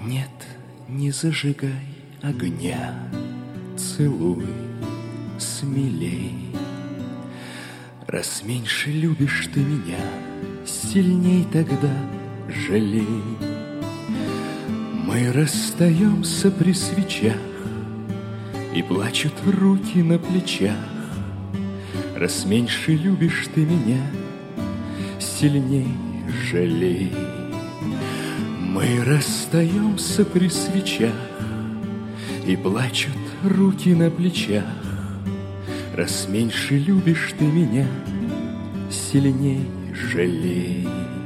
Нет, не зажигай огня, целуй смелей. Раз меньше любишь ты меня, сильней тогда жалей. Мы расстаемся при свечах, и плачут руки на плечах. Раз меньше любишь ты меня, сильней жалей. Мы расстаемся при свечах, и плачут руки на плечах. Раз меньше любишь ты меня, сильней жалей.